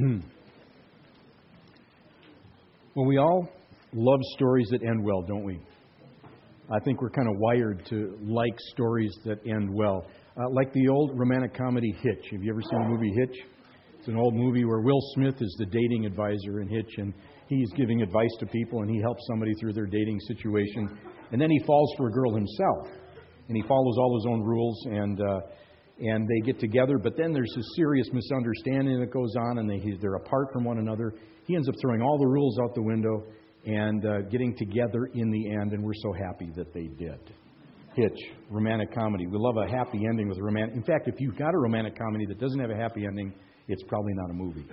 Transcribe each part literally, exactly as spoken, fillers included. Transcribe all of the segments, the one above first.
Well, we all love stories that end well, don't we? I think we're kind of wired to like stories that end well. Uh, like the old romantic comedy Hitch. Have you ever seen the movie Hitch? It's an old movie where Will Smith is the dating advisor in Hitch, and he's giving advice to people, and he helps somebody through their dating situation. And then he falls for a girl himself, and he follows all his own rules, and uh, and they get together. But then there's a serious misunderstanding that goes on, and they, they're apart from one another. He ends up throwing all the rules out the window and uh, getting together in the end, and we're so happy that they did. Hitch, romantic comedy. We love a happy ending with a romantic. In fact, if you've got a romantic comedy that doesn't have a happy ending, it's probably not a movie.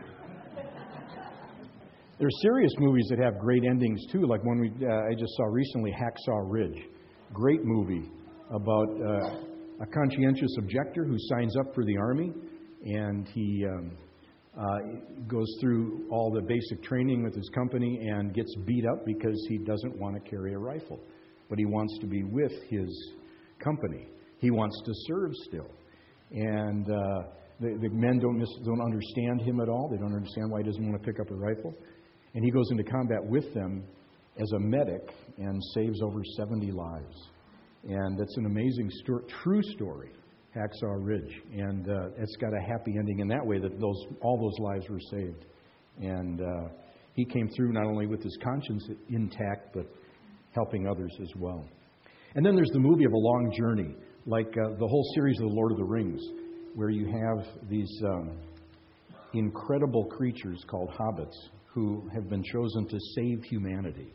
There are serious movies that have great endings too, like one we uh, I just saw recently, Hacksaw Ridge. Great movie about uh, a conscientious objector who signs up for the Army, and he um, uh, goes through all the basic training with his company and gets beat up because he doesn't want to carry a rifle. But he wants to be with his company. He wants to serve still. And uh, the, the men don't, mis- don't understand him at all. They don't understand why he doesn't want to pick up a rifle. And he goes into combat with them as a medic and saves over seventy lives. And that's an amazing story, true story, Hacksaw Ridge. And uh, it's got a happy ending in that way, that those all those lives were saved. And uh, he came through not only with his conscience intact, but helping others as well. And then there's the movie of a long journey, like uh, the whole series of The Lord of the Rings, where you have these um, incredible creatures called hobbits who have been chosen to save humanity.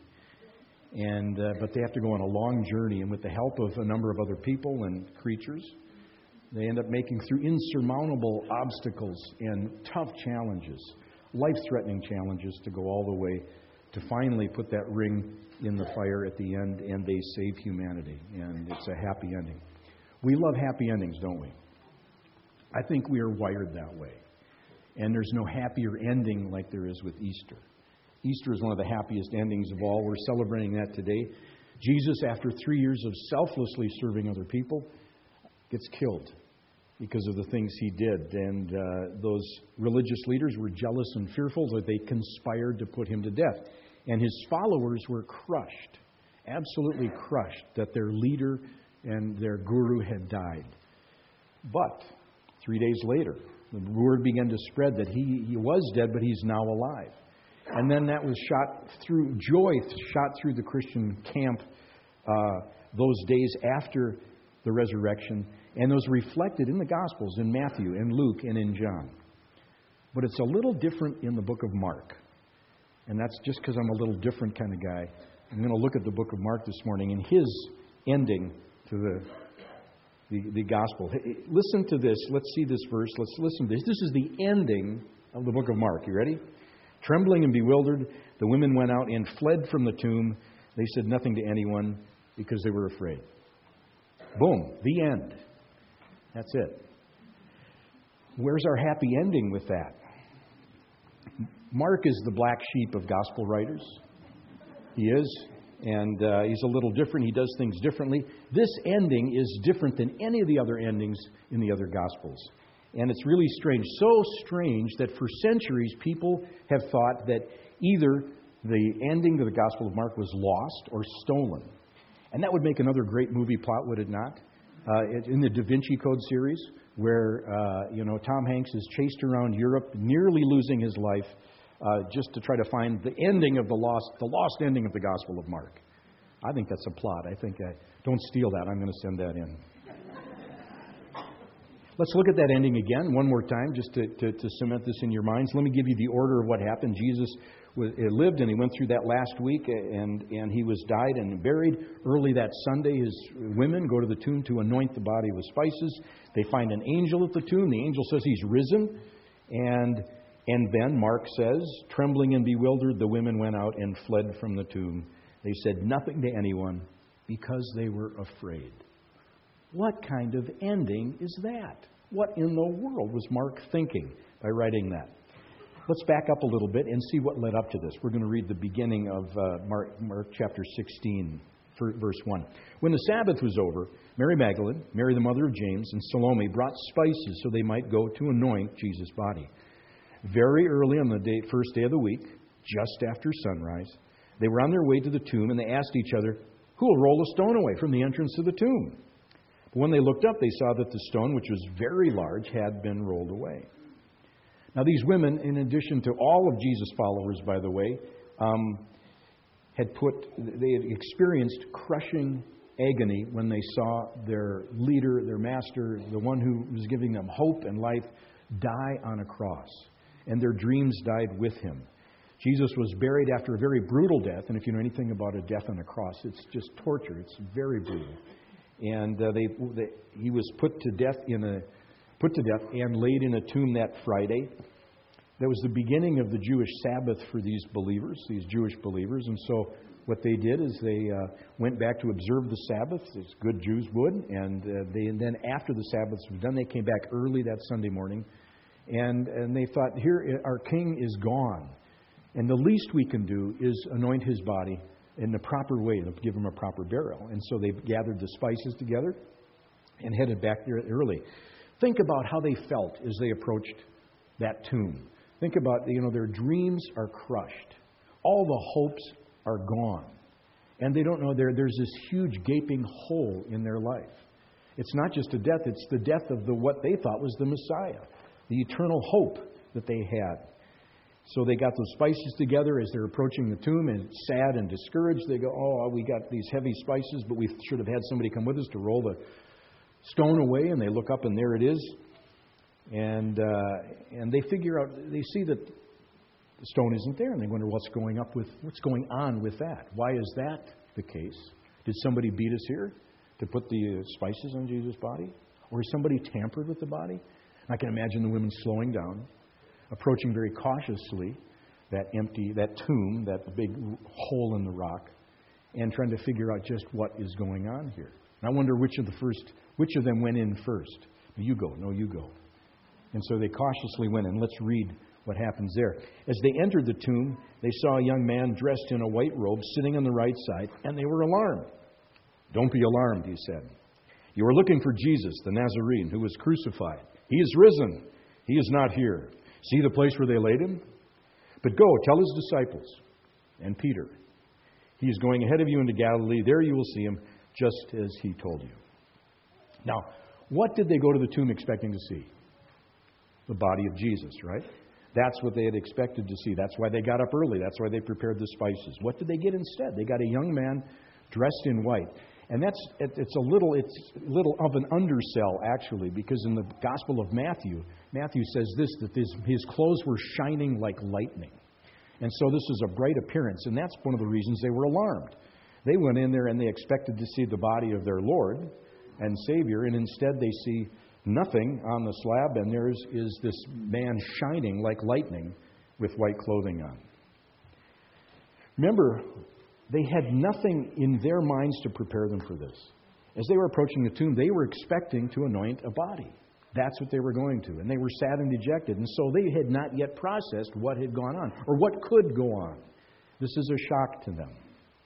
And uh, but they have to go on a long journey, and with the help of a number of other people and creatures, they end up making through insurmountable obstacles and tough challenges, life-threatening challenges, to go all the way to finally put that ring in the fire at the end, and they save humanity. And it's a happy ending. We love happy endings, don't we? I think we are wired that way. And there's no happier ending like there is with Easter. Easter is one of the happiest endings of all. We're celebrating that today. Jesus, after three years of selflessly serving other people, gets killed because of the things he did. And uh, those religious leaders were jealous and fearful that they conspired to put him to death. And his followers were crushed, absolutely crushed, that their leader and their guru had died. But three days later, the word began to spread that he, he was dead, but he's now alive. And then that was shot through, joy shot through the Christian camp uh, those days after the resurrection. And those reflected in the Gospels, in Matthew, in Luke, and in John. But it's a little different in the book of Mark. And that's just because I'm a little different kind of guy. I'm going to look at the book of Mark this morning and his ending to the, the, the gospel. Hey, listen to this. Let's see this verse. Let's listen to this. This is the ending of the book of Mark. You ready? Trembling and bewildered, the women went out and fled from the tomb. They said nothing to anyone because they were afraid. Boom. The end. That's it. Where's our happy ending with that? Mark is the black sheep of gospel writers. He is. And uh, he's a little different. He does things differently. This ending is different than any of the other endings in the other gospels. And it's really strange. So strange that for centuries people have thought that either the ending of the Gospel of Mark was lost or stolen. And that would make another great movie plot, would it not? Uh, in the Da Vinci Code series, where uh, you know Tom Hanks is chased around Europe, nearly losing his life, uh, just to try to find the ending of the lost, the lost ending of the Gospel of Mark. I think that's a plot. I think I don't steal that. I'm going to send that in. Let's look at that ending again one more time, just to, to, to cement this in your minds. Let me give you the order of what happened. Jesus was, lived, and he went through that last week, and, and he was died and buried. Early that Sunday, his women go to the tomb to anoint the body with spices. They find an angel at the tomb. The angel says he's risen. And, and then, Mark says, trembling and bewildered, the women went out and fled from the tomb. They said nothing to anyone because they were afraid. What kind of ending is that? What in the world was Mark thinking by writing that? Let's back up a little bit and see what led up to this. We're going to read the beginning of uh, Mark, Mark chapter sixteen, verse one. When the Sabbath was over, Mary Magdalene, Mary the mother of James, and Salome brought spices so they might go to anoint Jesus' body. very early on the day, first day of the week, just after sunrise, they were on their way to the tomb, and they asked each other, "Who will roll a stone away from the entrance to the tomb?" But when they looked up, they saw that the stone, which was very large, had been rolled away. Now, these women, in addition to all of Jesus' followers, by the way, um, had put, they had experienced crushing agony when they saw their leader, their master, the one who was giving them hope and life, die on a cross. And their dreams died with him. Jesus was buried after a very brutal death. And if you know anything about a death on a cross, it's just torture. It's very brutal. And uh, they, they, he was put to death in a put to death and laid in a tomb that Friday. That was the beginning of the Jewish Sabbath for these believers, these Jewish believers. And so what they did is they uh, went back to observe the Sabbath, as good Jews would. And uh, they and then after the Sabbath was done, they came back early that Sunday morning. And, and they thought, here, our king is gone. And the least we can do is anoint his body in the proper way, to give him a proper burial. And so they gathered the spices together and headed back there early. Think about how they felt as they approached that tomb. Think about, you know, their dreams are crushed. All the hopes are gone. And they don't know there, there's this huge gaping hole in their life. It's not just a death, it's the death of the what they thought was the Messiah, the eternal hope that they had. So they got those spices together as they're approaching the tomb, and sad and discouraged, they go, "Oh, we got these heavy spices, but we should have had somebody come with us to roll the stone away." And they look up, and there it is. And uh, and they figure out, they see that the stone isn't there, and they wonder what's going up with what's going on with that. Why is that the case? Did somebody beat us here to put the spices on Jesus' body, or has somebody tampered with the body? I can imagine the women slowing down, approaching very cautiously that empty, that tomb, that big hole in the rock, and trying to figure out just what is going on here. And I wonder which of the first, which of them went in first. You go, no, you go. And so they cautiously went in. Let's read what happens there. As they entered the tomb, they saw a young man dressed in a white robe sitting on the right side, and they were alarmed. "Don't be alarmed," he said. "You are looking for Jesus, the Nazarene, who was crucified. He is risen. He is not here. See the place where they laid him? But go, tell his disciples and Peter. He is going ahead of you into Galilee. There you will see him, just as he told you." Now, what did they go to the tomb expecting to see? The body of Jesus, right? That's what they had expected to see. That's why they got up early. That's why they prepared the spices. What did they get instead? They got a young man dressed in white. And that's it's a little it's a little of an undersell, actually, because in the Gospel of Matthew, Matthew says this, that his, his clothes were shining like lightning. And so this is a bright appearance, and that's one of the reasons they were alarmed. They went in there and they expected to see the body of their Lord and Savior, and instead they see nothing on the slab, and there is, is this man shining like lightning with white clothing on. Remember, they had nothing in their minds to prepare them for this. As they were approaching the tomb, they were expecting to anoint a body. That's what they were going to. And they were sad and dejected. And so they had not yet processed what had gone on, or what could go on. This is a shock to them.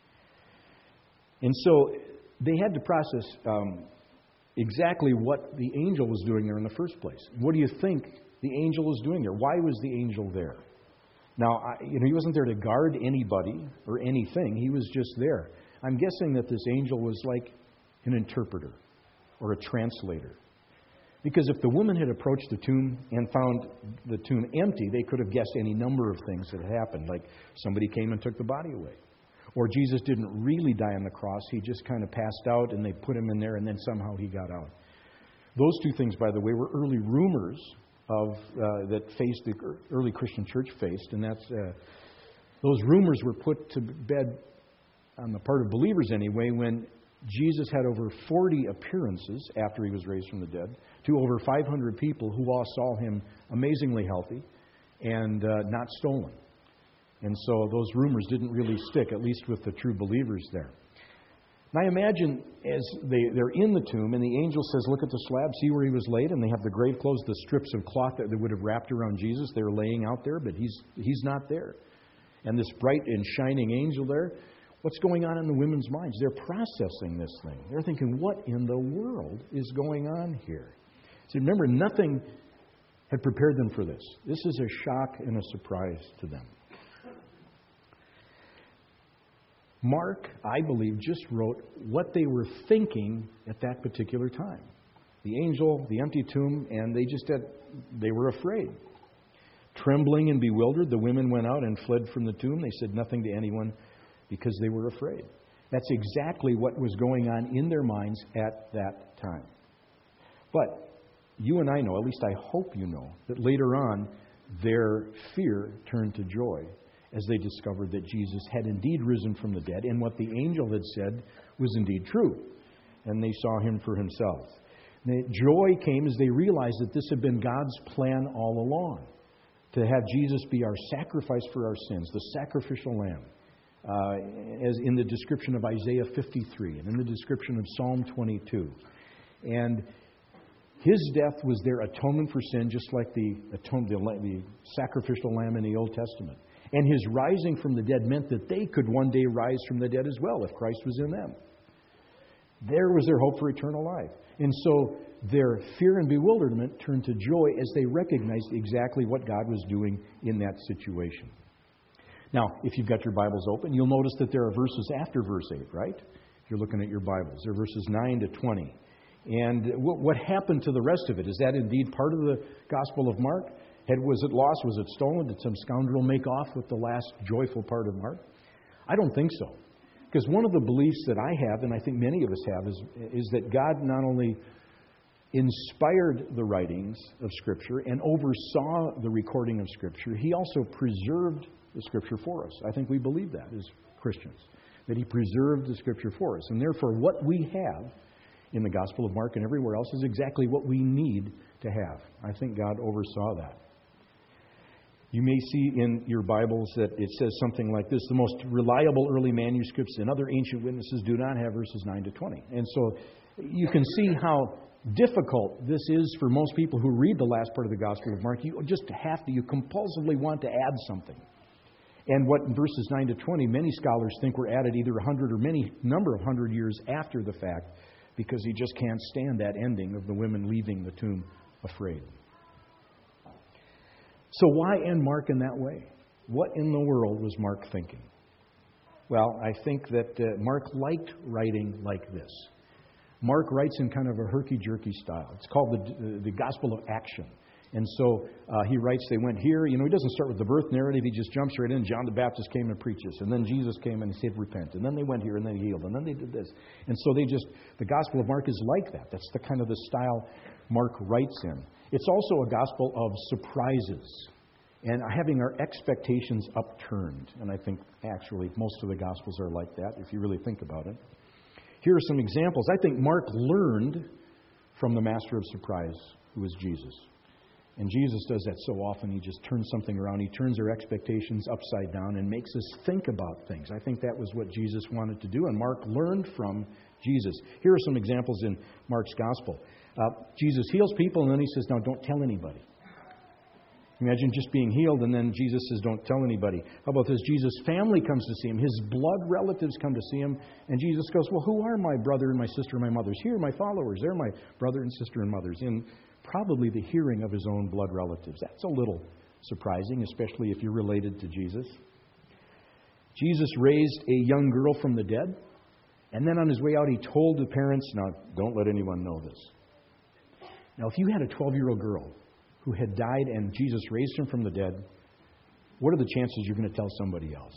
And so they had to process um, exactly what the angel was doing there in the first place. What do you think the angel was doing there? Why was the angel there? Now, I, you know, he wasn't there to guard anybody or anything. He was just there. I'm guessing that this angel was like an interpreter or a translator. Because if the woman had approached the tomb and found the tomb empty, they could have guessed any number of things that had happened. Like somebody came and took the body away. Or Jesus didn't really die on the cross. He just kind of passed out and they put him in there and then somehow he got out. Those two things, by the way, were early rumors of uh, that faced the early Christian church faced, and that's uh, those rumors were put to bed on the part of believers anyway when Jesus had over forty appearances after he was raised from the dead to over five hundred people who all saw him amazingly healthy and uh, not stolen. And so those rumors didn't really stick, at least with the true believers there. Now imagine as they, they're in the tomb and the angel says, "Look at the slab, see where he was laid," and they have the grave clothes, the strips of cloth that they would have wrapped around Jesus. They're laying out there, but he's he's not there. And this bright and shining angel there, what's going on in the women's minds? They're processing this thing. They're thinking, what in the world is going on here? See, remember, nothing had prepared them for this. This is a shock and a surprise to them. Mark, I believe, just wrote what they were thinking at that particular time. The angel, the empty tomb, and they just had, they were afraid. Trembling and bewildered, the women went out and fled from the tomb. They said nothing to anyone because they were afraid. That's exactly what was going on in their minds at that time. But you and I know, at least I hope you know, that later on their fear turned to joy as they discovered that Jesus had indeed risen from the dead, and what the angel had said was indeed true. And they saw him for himself. The joy came as they realized that this had been God's plan all along, to have Jesus be our sacrifice for our sins, the sacrificial lamb, uh, as in the description of Isaiah fifty-three and in the description of Psalm twenty-two. And his death was their atonement for sin, just like the, atone, the, the sacrificial lamb in the Old Testament. And his rising from the dead meant that they could one day rise from the dead as well if Christ was in them. There was their hope for eternal life. And so their fear and bewilderment turned to joy as they recognized exactly what God was doing in that situation. Now, if you've got your Bibles open, you'll notice that there are verses after verse eight, right? If you're looking at your Bibles. There are verses nine to twenty. And what happened to the rest of it? Is that indeed part of the Gospel of Mark? Had, was it lost? Was it stolen? Did some scoundrel make off with the last joyful part of Mark? I don't think so. Because one of the beliefs that I have, and I think many of us have, is, is that God not only inspired the writings of Scripture and oversaw the recording of Scripture, He also preserved the Scripture for us. I think we believe that as Christians, that He preserved the Scripture for us. And therefore, what we have in the Gospel of Mark and everywhere else is exactly what we need to have. I think God oversaw that. You may see in your Bibles that it says something like this: the most reliable early manuscripts and other ancient witnesses do not have verses nine to twenty. And so you can see how difficult this is for most people who read the last part of the Gospel of Mark. You just have to, you compulsively want to add something. And what in verses nine to twenty, many scholars think were added either a hundred or many number of hundred years after the fact, because he just can't stand that ending of the women leaving the tomb afraid. So why end Mark in that way? What in the world was Mark thinking? Well, I think that uh, Mark liked writing like this. Mark writes in kind of a herky-jerky style. It's called the, the Gospel of Action. And so uh, he writes, they went here. You know, he doesn't start with the birth narrative. He just jumps right in. John the Baptist came and preached this. And then Jesus came and he said, repent. And then they went here and then he healed. And then they did this. And so they just, the Gospel of Mark is like that. That's the kind of the style Mark writes in. It's also a gospel of surprises and having our expectations upturned. And I think actually most of the Gospels are like that, if you really think about it. Here are some examples. I think Mark learned from the master of surprise, who is Jesus. And Jesus does that so often. He just turns something around. He turns our expectations upside down and makes us think about things. I think that was what Jesus wanted to do, and Mark learned from Jesus. Here are some examples in Mark's Gospel. Uh, Jesus heals people, and then he says, now don't tell anybody. Imagine just being healed, and then Jesus says, don't tell anybody. How about this? Jesus' family comes to see him. His blood relatives come to see him, and Jesus goes, well, who are my brother and my sister and my mothers? Here are my followers. They're my brother and sister and mothers. In probably the hearing of his own blood relatives. That's a little surprising, especially if you're related to Jesus. Jesus raised a young girl from the dead, and then on his way out, he told the parents, now, don't let anyone know this. Now, if you had a twelve-year-old girl who had died and Jesus raised him from the dead, what are the chances you're going to tell somebody else?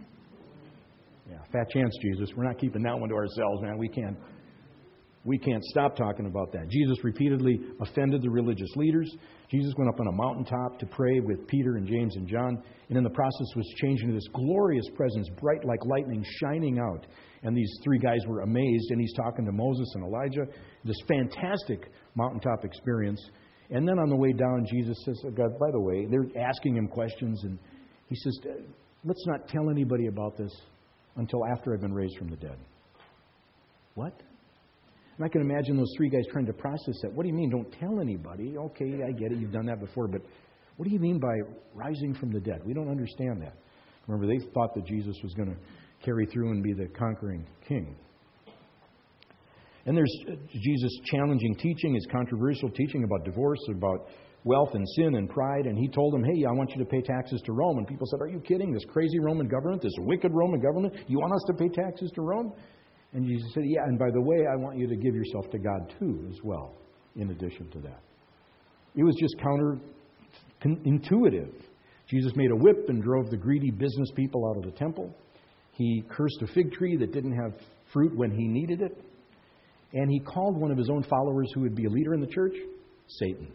Yeah, fat chance, Jesus. We're not keeping that one to ourselves, man. We can't, we can't stop talking about that. Jesus repeatedly offended the religious leaders. Jesus went up on a mountaintop to pray with Peter and James and John, and in the process was changed into this glorious presence, bright like lightning, shining out. And these three guys were amazed, and he's talking to Moses and Elijah. This fantastic mountaintop experience. And then on the way down, Jesus says, oh God, by the way, they're asking him questions, and he says, let's not tell anybody about this until after I've been raised from the dead. What? And I can imagine those three guys trying to process that. What do you mean, don't tell anybody? Okay, I get it, you've done that before, but what do you mean by rising from the dead? We don't understand that. Remember, they thought that Jesus was going to carry through and be the conquering king. And there's Jesus' challenging teaching, his controversial teaching about divorce, about wealth and sin and pride. And he told them, hey, I want you to pay taxes to Rome. And people said, are you kidding? This crazy Roman government, this wicked Roman government, you want us to pay taxes to Rome? And Jesus said, yeah, and by the way, I want you to give yourself to God too as well, in addition to that. It was just counterintuitive. Jesus made a whip and drove the greedy business people out of the temple. He cursed a fig tree that didn't have fruit when he needed it. And he called one of his own followers, who would be a leader in the church, Satan.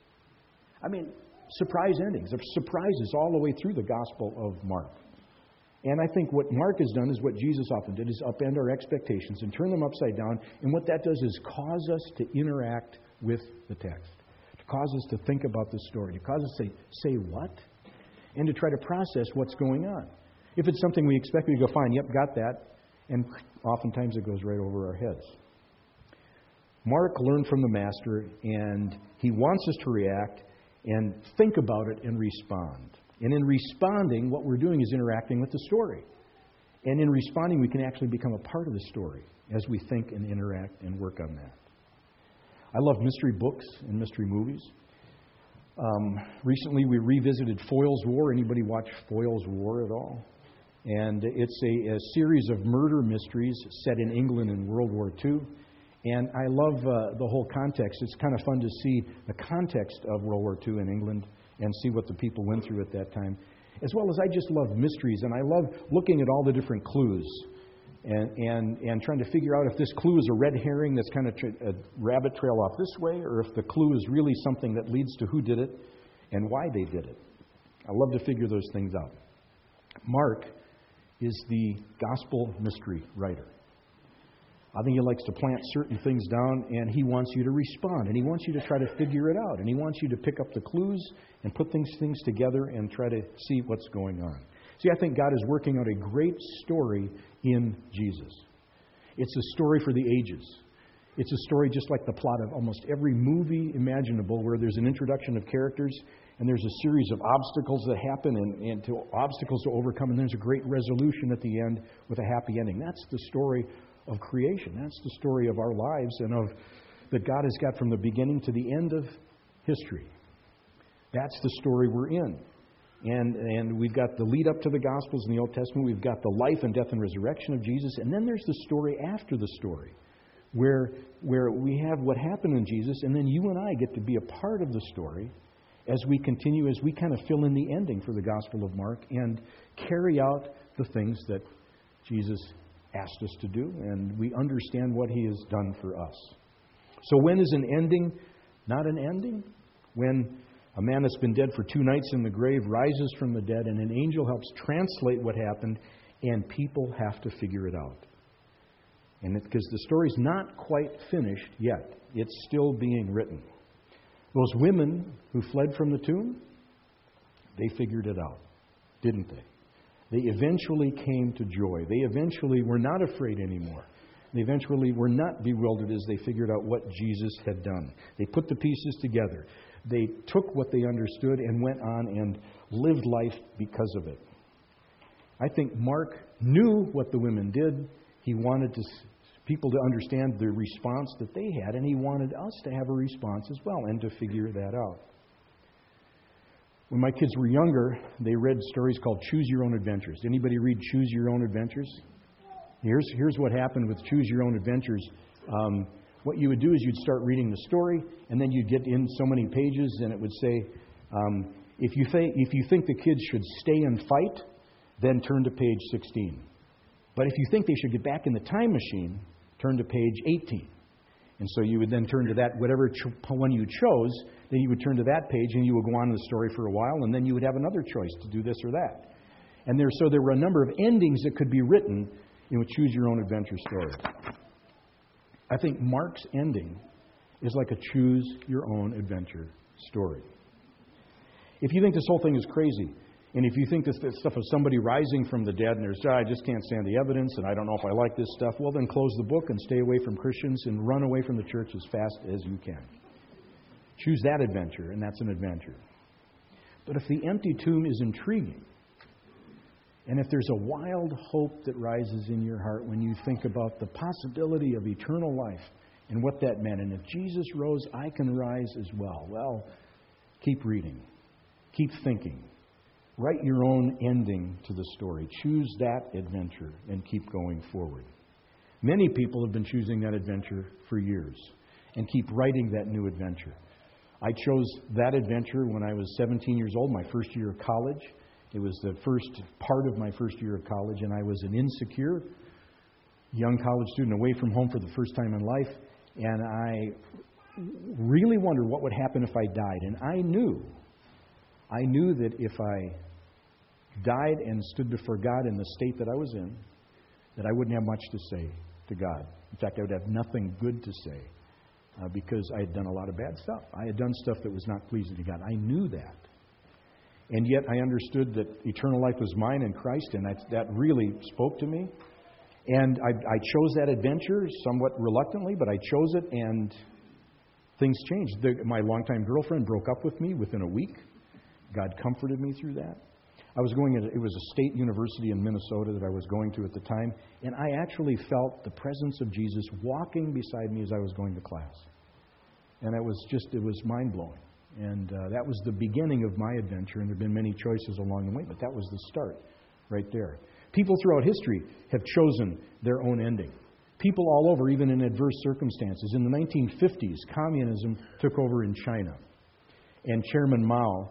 I mean, surprise endings, surprises all the way through the Gospel of Mark. And I think what Mark has done is what Jesus often did, is upend our expectations and turn them upside down. And what that does is cause us to interact with the text, to cause us to think about the story, to cause us to say, say what? And to try to process what's going on. If it's something we expect, we go, fine, yep, got that. And oftentimes it goes right over our heads. Mark learned from the Master, and he wants us to react and think about it and respond. And in responding, what we're doing is interacting with the story. And in responding, we can actually become a part of the story as we think and interact and work on that. I love mystery books and mystery movies. Um, recently, we revisited Foyle's War. Anybody watch Foyle's War at all? And it's a, a series of murder mysteries set in England in World War Two. And I love uh, the whole context. It's kind of fun to see the context of World War Two in England and see what the people went through at that time. As well as I just love mysteries, and I love looking at all the different clues and and, and trying to figure out if this clue is a red herring that's kind of tra- a rabbit trail off this way, or if the clue is really something that leads to who did it and why they did it. I love to figure those things out. Mark is the gospel mystery writer. I think he likes to plant certain things down, and he wants you to respond, and he wants you to try to figure it out, and he wants you to pick up the clues and put things, things together and try to see what's going on. See, I think God is working out a great story in Jesus. It's a story for the ages. It's a story just like the plot of almost every movie imaginable, where there's an introduction of characters, and there's a series of obstacles that happen, and, and to obstacles to overcome, and there's a great resolution at the end with a happy ending. That's the story of creation. That's the story of our lives and of that God has got from the beginning to the end of history. That's the story we're in. And and we've got the lead up to the Gospels in the Old Testament. We've got the life and death and resurrection of Jesus. And then there's the story after the story, where where we have what happened in Jesus, and then you and I get to be a part of the story as we continue, as we kind of fill in the ending for the Gospel of Mark and carry out the things that Jesus asked us to do, and we understand what He has done for us. So when is an ending not an ending? When a man that's been dead for two nights in the grave rises from the dead, and an angel helps translate what happened, and people have to figure it out. And it's because the story's not quite finished yet. It's still being written. Those women who fled from the tomb, they figured it out, didn't they? They eventually came to joy. They eventually were not afraid anymore. They eventually were not bewildered as they figured out what Jesus had done. They put the pieces together. They took what they understood and went on and lived life because of it. I think Mark knew what the women did. He wanted to, people to understand the response that they had, and he wanted us to have a response as well and to figure that out. When my kids were younger, they read stories called Choose Your Own Adventures. Did anybody read Choose Your Own Adventures? Here's, here's what happened with Choose Your Own Adventures. Um, what you would do is you'd start reading the story, and then you'd get in so many pages, and it would say, um, if you think if you think the kids should stay and fight, then turn to page sixteen. But if you think they should get back in the time machine, turn to page eighteen. And so you would then turn to that, whatever ch- one you chose, then you would turn to that page and you would go on in the story for a while, and then you would have another choice to do this or that. And there, so there were a number of endings that could be written in a Choose Your Own Adventure story. I think Mark's ending is like a Choose Your Own Adventure story. If you think this whole thing is crazy, and if you think this, this stuff of somebody rising from the dead and there's, oh, I just can't stand the evidence and I don't know if I like this stuff, well, then close the book and stay away from Christians and run away from the church as fast as you can. Choose that adventure, and that's an adventure. But if the empty tomb is intriguing, and if there's a wild hope that rises in your heart when you think about the possibility of eternal life and what that meant, and if Jesus rose, I can rise as well. Well, Keep reading. Keep thinking. Write your own ending to the story. Choose that adventure and keep going forward. Many people have been choosing that adventure for years and keep writing that new adventure. I chose that adventure when I was seventeen years old, my first year of college. It was the first part of my first year of college, and I was an insecure young college student away from home for the first time in life, and I really wondered what would happen if I died. And I knew, I knew that if I died and stood before God in the state that I was in, that I wouldn't have much to say to God. In fact, I would have nothing good to say uh, because I had done a lot of bad stuff. I had done stuff that was not pleasing to God. I knew that. And yet I understood that eternal life was mine in Christ, and that, that really spoke to me. And I, I chose that adventure somewhat reluctantly, but I chose it, and things changed. The, my longtime girlfriend broke up with me within a week. God comforted me through that. I was going, it was a state university in Minnesota that I was going to at the time, and I actually felt the presence of Jesus walking beside me as I was going to class. And it was just, it was mind-blowing. And uh, that was the beginning of my adventure, and there have been many choices along the way, but that was the start right there. People throughout history have chosen their own ending. People all over, even in adverse circumstances. In the nineteen fifties, communism took over in China, and Chairman Mao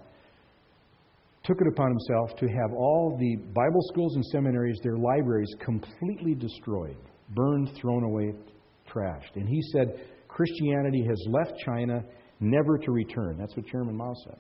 took it upon himself to have all the Bible schools and seminaries, their libraries, completely destroyed, burned, thrown away, trashed. And he said, Christianity has left China never to return. That's what Chairman Mao said.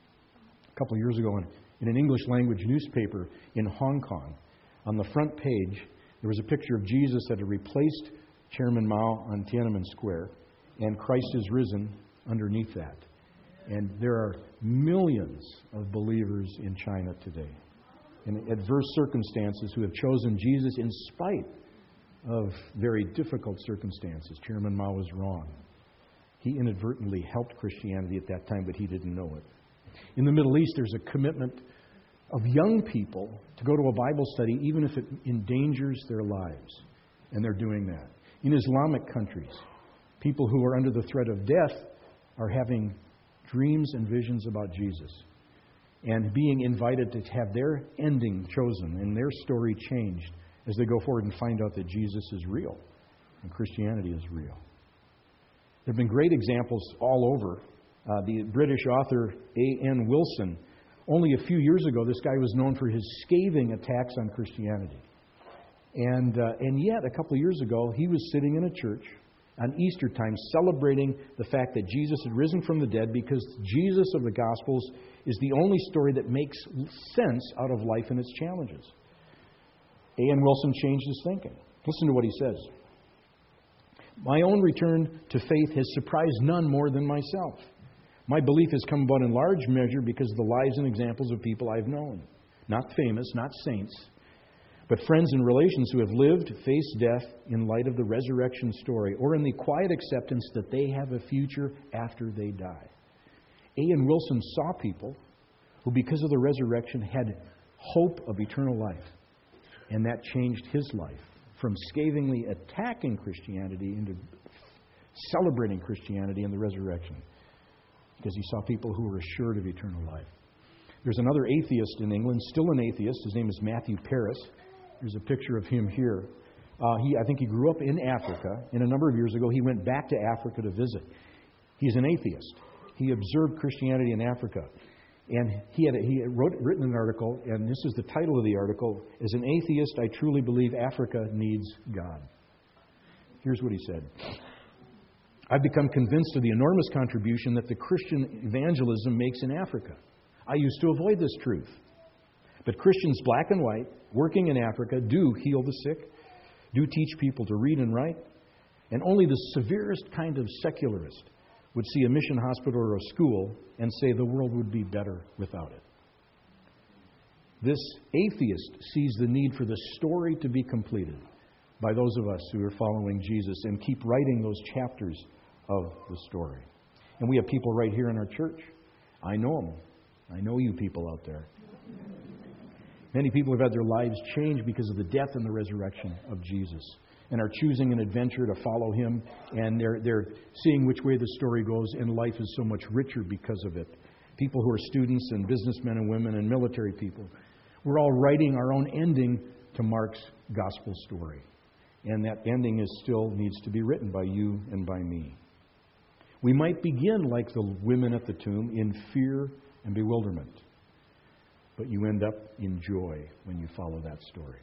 A couple of years ago in, in an English language newspaper in Hong Kong, on the front page, there was a picture of Jesus that had replaced Chairman Mao on Tiananmen Square, and Christ is risen underneath that. And there are millions of believers in China today, in adverse circumstances, who have chosen Jesus in spite of very difficult circumstances. Chairman Mao was wrong. He inadvertently helped Christianity at that time, but he didn't know it. In the Middle East, there's a commitment of young people to go to a Bible study, even if it endangers their lives. And they're doing that. In Islamic countries, people who are under the threat of death are having dreams and visions about Jesus and being invited to have their ending chosen and their story changed as they go forward and find out that Jesus is real and Christianity is real. There have been great examples all over. Uh, the British author A N Wilson, only a few years ago, this guy was known for his scathing attacks on Christianity. And, uh, and yet, a couple of years ago, he was sitting in a church on Easter time celebrating the fact that Jesus had risen from the dead, because Jesus of the Gospels is the only story that makes sense out of life and its challenges. A N Wilson changed his thinking. Listen to what he says. My own return to faith has surprised none more than myself. My belief has come about in large measure because of the lives and examples of people I've known. Not famous, not saints, but friends and relations who have lived, faced death in light of the resurrection story, or in the quiet acceptance that they have a future after they die. A N Wilson saw people who, because of the resurrection, had hope of eternal life. And that changed his life from scathingly attacking Christianity into celebrating Christianity and the resurrection, because he saw people who were assured of eternal life. There's another atheist in England, still an atheist. His name is Matthew Paris. There's a picture of him here. Uh, he, I think he grew up in Africa, and a number of years ago he went back to Africa to visit. He's an atheist. He observed Christianity in Africa. And he had, he had wrote, written an article, and this is the title of the article, As an Atheist, I Truly Believe Africa Needs God. Here's what he said. I've become convinced of the enormous contribution that the Christian evangelism makes in Africa. I used to avoid this truth. But Christians, black and white, working in Africa, do heal the sick, do teach people to read and write, and only the severest kind of secularist would see a mission hospital or a school and say the world would be better without it. This atheist sees the need for the story to be completed by those of us who are following Jesus and keep writing those chapters of the story. And we have people right here in our church. I know them. I know you people out there. Many people have had their lives changed because of the death and the resurrection of Jesus, and are choosing an adventure to follow Him, and they're, they're seeing which way the story goes, and life is so much richer because of it. people who are students and businessmen and women and military people. We're all writing our own ending to Mark's gospel story. And that ending is still needs to be written by you and by me. We might begin like the women at the tomb in fear and bewilderment, but you end up in joy when you follow that story.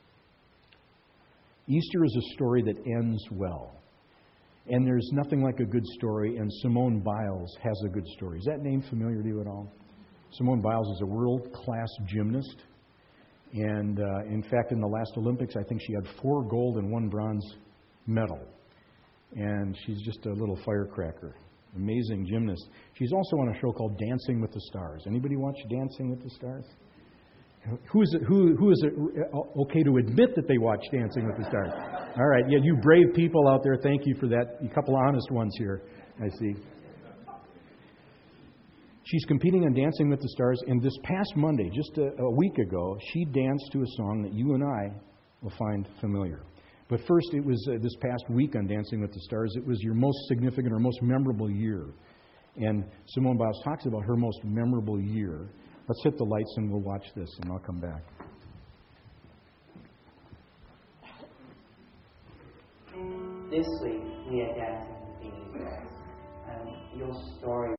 Easter is a story that ends well. And there's nothing like a good story, and Simone Biles has a good story. Is that name familiar to you at all? Simone Biles is a world-class gymnast. And uh, in fact, in the last Olympics, I think she had four gold and one bronze medal. And she's just a little firecracker. Amazing gymnast. She's also on a show called Dancing with the Stars. Anybody watch Dancing with the Stars? Who is it, who, who is it okay to admit that they watch Dancing with the Stars? All right, yeah, you brave people out there, thank you for that. A couple of honest ones here, I see. She's competing on Dancing with the Stars, and this past Monday, just a, a week ago, she danced to a song that you and I will find familiar. But first, it was uh, this past week on Dancing with the Stars, it was your most significant or most memorable year. And Simone Biles talks about her most memorable year. Let's hit the lights and we'll watch this, and I'll come back. This week, we are dancing with Beanie Bags, and your story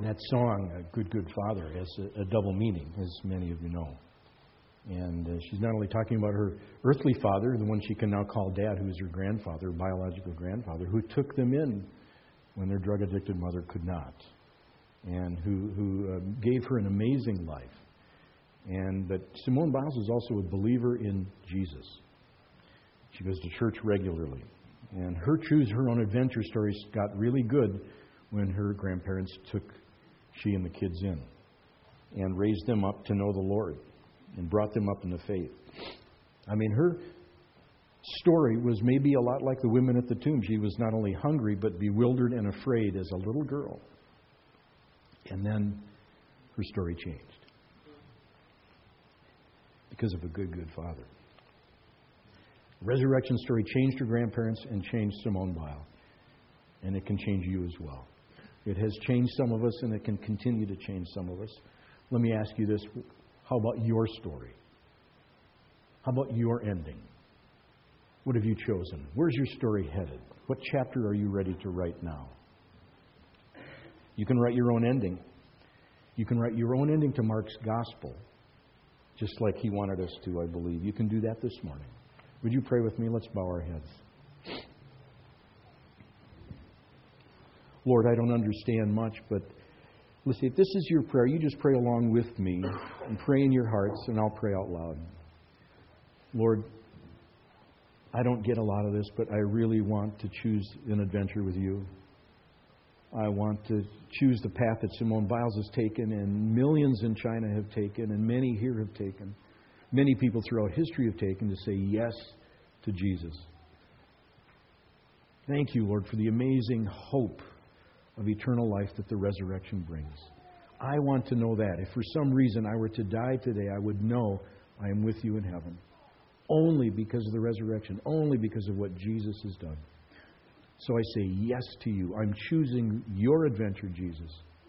That song, A Good, Good Father, has a, a double meaning, as many of you know. And uh, she's not only talking about her earthly father, the one she can now call Dad, who is her grandfather, biological grandfather, who took them in when their drug-addicted mother could not, and who, who uh, gave her an amazing life. And but Simone Biles is also a believer in Jesus. She goes to church regularly. And her choose her own adventure stories got really good when her grandparents took she and the kids in and raised them up to know the Lord and brought them up in the faith. I mean, her story was maybe a lot like the women at the tomb. She was not only hungry, but bewildered and afraid as a little girl. And then her story changed because of a good, good father. The resurrection story changed her grandparents and changed Simone Biles. And it can change you as well. It has changed some of us, and it can continue to change some of us. Let me ask you this. How about your story? How about your ending? What have you chosen? Where's your story headed? What chapter are you ready to write now? You can write your own ending. You can write your own ending to Mark's gospel, just like he wanted us to, I believe. You can do that this morning. Would you pray with me? Let's bow our heads. Lord, I don't understand much, but listen, if this is your prayer, you just pray along with me and pray in your hearts, and I'll pray out loud. Lord, I don't get a lot of this, but I really want to choose an adventure with you. I want to choose the path that Simone Biles has taken, and millions in China have taken, and many here have taken. Many people throughout history have taken to say yes to Jesus. Thank you, Lord, for the amazing hope of eternal life that the resurrection brings. I want to know that. If for some reason I were to die today, I would know I am with you in heaven. Only because of the resurrection. Only because of what Jesus has done. So I say yes to you. I'm choosing your adventure, Jesus.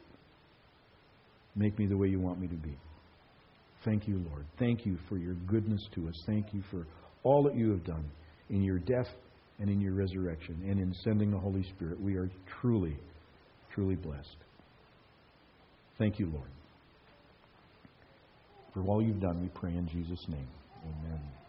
Make me the way you want me to be. Thank you, Lord. Thank you for your goodness to us. Thank you for all that you have done in your death and in your resurrection and in sending the Holy Spirit. We are truly, truly blessed. Thank you, Lord. For all you've done, we pray in Jesus' name. Amen.